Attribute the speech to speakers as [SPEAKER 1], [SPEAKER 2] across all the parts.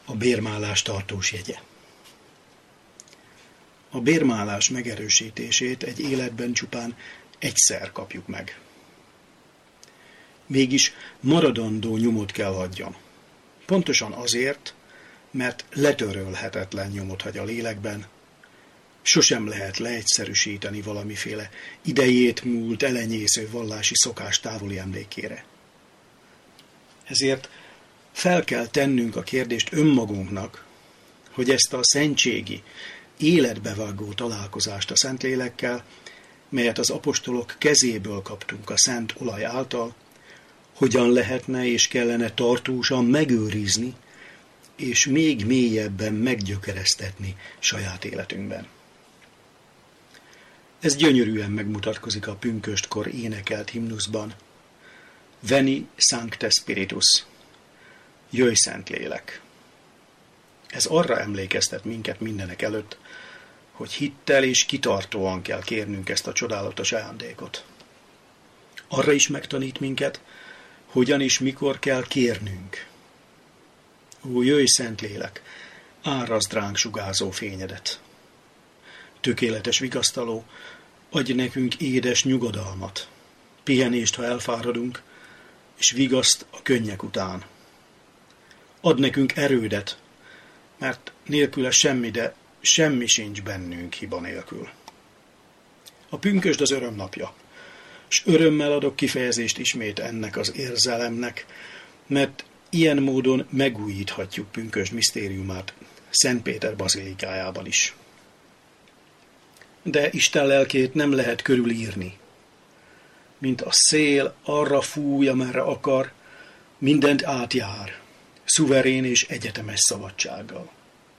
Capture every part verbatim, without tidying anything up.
[SPEAKER 1] A bérmálás tartós jegye. A bérmálás megerősítését egy életben csupán egyszer kapjuk meg. Mégis maradandó nyomot kell hagyjon. Pontosan azért, mert letörölhetetlen nyomot hagy a lélekben. Sosem lehet leegyszerűsíteni valamiféle idejét múlt, elenyésző vallási szokás távoli emlékére. Ezért fel kell tennünk a kérdést önmagunknak, hogy ezt a szentségi, életbevágó találkozást a Szentlélekkel, melyet az apostolok kezéből kaptunk a szent olaj által, hogyan lehetne és kellene tartósan megőrizni, és még mélyebben meggyökeresztetni saját életünkben. Ez gyönyörűen megmutatkozik a pünköstkor énekelt himnuszban. Veni Sancte Spiritus, jöjj Szentlélek. Ez arra emlékeztet minket mindenek előtt, hogy hittel és kitartóan kell kérnünk ezt a csodálatos ajándékot. Arra is megtanít minket, hogyan és mikor kell kérnünk. Ó, jöjj Szentlélek, árazd ránk sugárzó fényedet. Tökéletes vigasztaló, adj nekünk édes nyugodalmat, pihenést, ha elfáradunk, és vigaszt a könnyek után. Add nekünk erődet, mert nélküle semmi, de semmi sincs bennünk hiba nélkül. A pünkösd az öröm napja, és örömmel adok kifejezést ismét ennek az érzelemnek, mert ilyen módon megújíthatjuk pünkösd misztériumát Szent Péter bazilikájában is. De Isten lelkét nem lehet körülírni. Mint a szél arra fúj, amerre akar, mindent átjár, szuverén és egyetemes szabadsággal.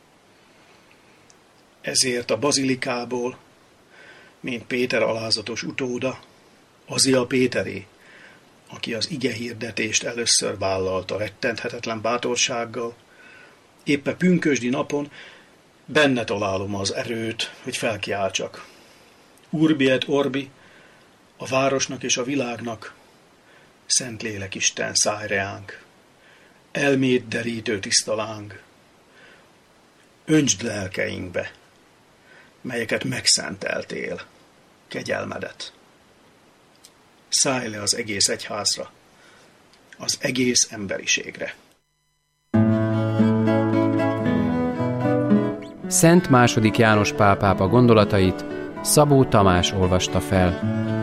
[SPEAKER 1] Ezért a bazilikából, mint Péter alázatos utóda, Azia Péteré, aki az igehirdetést először vállalta rettenthetetlen bátorsággal, éppe pünkösdi napon benne találom az erőt, hogy felkiáltsak. Urbi et orbi, a városnak és a világnak, Szentlélek Isten, szállj reánk, elmét derítő tiszta láng, öntsd lelkeinkbe, melyeket megszenteltél, kegyelmedet. Szállj le az egész egyházra, az egész emberiségre.
[SPEAKER 2] Szent második János Pál pápa gondolatait Szabó Tamás olvasta fel.